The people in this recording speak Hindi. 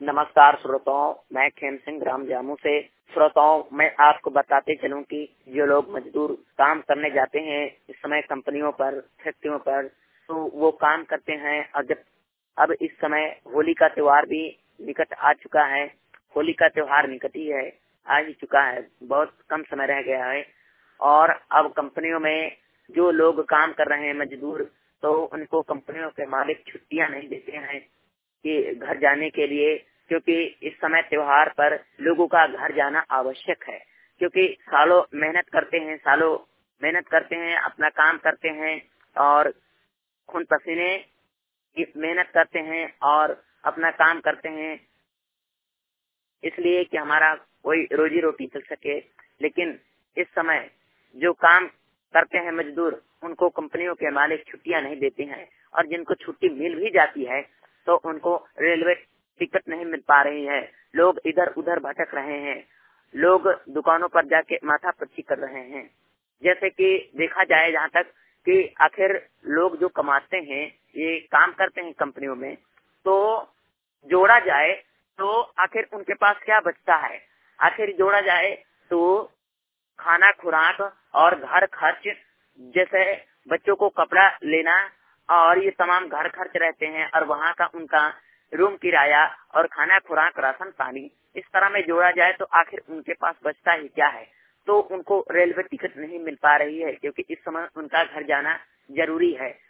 नमस्कार श्रोताओं, मैं खेम सिंह ग्राम जामू से। श्रोताओं, मैं आपको बताते चलूं कि जो लोग मजदूर काम करने जाते हैं इस समय कंपनियों पर, फैक्ट्रियों पर, तो वो काम करते हैं। और जब अब इस समय होली का त्योहार भी निकट आ चुका है। होली का त्योहार निकट ही है, आ ही चुका है, बहुत कम समय रह गया है। और अब कंपनियों में जो लोग काम कर रहे हैं मजदूर, तो उनको कंपनियों के मालिक छुट्टियां नहीं देते हैं कि घर जाने के लिए, क्योंकि इस समय त्योहार पर लोगों का घर जाना आवश्यक है। क्योंकि सालों मेहनत करते हैं, अपना काम करते हैं और खून पसीने की मेहनत करते हैं और अपना काम करते हैं, इसलिए कि हमारा कोई रोजी रोटी चल सके। लेकिन इस समय जो काम करते हैं मजदूर, उनको कंपनियों के मालिक छुट्टियां नहीं देते हैं। और जिनको छुट्टी मिल भी जाती है तो उनको रेलवे टिकट नहीं मिल पा रही है। लोग इधर उधर भटक रहे हैं, लोग दुकानों पर जाके माथापच्ची कर रहे हैं। जैसे कि देखा जाए जहाँ तक कि आखिर लोग जो कमाते हैं, ये काम करते हैं कंपनियों में, तो जोड़ा जाए तो आखिर उनके पास क्या बचता है। आखिर जोड़ा जाए तो खाना खुराक और घर खर्च, जैसे बच्चों को कपड़ा लेना और ये तमाम घर खर्च रहते हैं, और वहाँ का उनका रूम किराया और खाना खुराक राशन पानी, इस तरह में जोड़ा जाए तो आखिर उनके पास बचता ही क्या है। तो उनको रेलवे टिकट नहीं मिल पा रही है, क्योंकि इस समय उनका घर जाना जरूरी है।